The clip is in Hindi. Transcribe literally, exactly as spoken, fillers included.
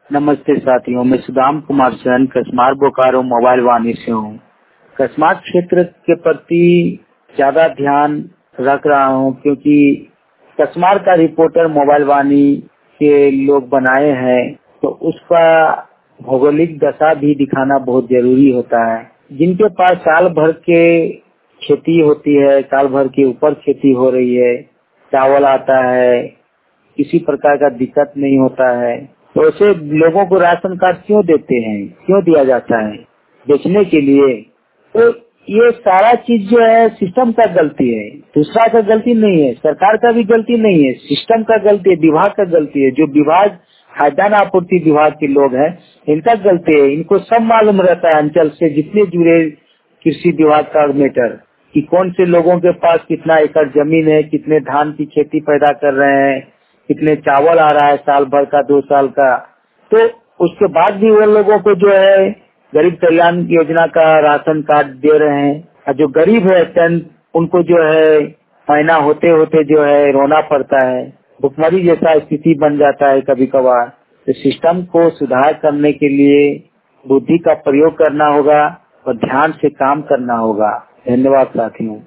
नमस्ते साथियों, मैं सुदाम कुमार सेन कसमार बोकारो मोबाइल वाणी से हूँ। कसमार क्षेत्र के प्रति ज्यादा ध्यान रख रहा हूँ क्योंकि कसमार का रिपोर्टर मोबाइल वाणी के लोग बनाए हैं, तो उसका भौगोलिक दशा भी दिखाना बहुत जरूरी होता है। जिनके पास साल भर के खेती होती है, साल भर के ऊपर खेती हो रही है, चावल आता है, किसी प्रकार का दिक्कत नहीं होता है, तो ऐसे लोगों को राशन कार्ड क्यों देते हैं, क्यों दिया जाता है? बेचने के लिए। तो ये सारा चीज जो है सिस्टम का गलती है, दूसरा का गलती नहीं है, सरकार का भी गलती नहीं है, सिस्टम का गलती है, विभाग का गलती है। जो विभाग खाद्यान्न आपूर्ति विभाग के लोग हैं, इनका गलती है। इनको सब मालूम रहता है अंचल से जितने जुड़े कृषि विभाग का मैटर, कि कौन से लोगों के पास कितना एकड़ जमीन है, कितने धान की खेती पैदा कर रहे हैं, कितने चावल आ रहा है साल भर का, दो साल का। तो उसके बाद भी वो लोगों को जो है गरीब कल्याण योजना का राशन कार्ड दे रहे हैं, और जो गरीब है चंद उनको जो है महीना होते होते जो है रोना पड़ता है, भुखमरी जैसा स्थिति बन जाता है कभी कभार। तो सिस्टम को सुधार करने के लिए बुद्धि का प्रयोग करना होगा और ध्यान से काम करना होगा। धन्यवाद साथियों।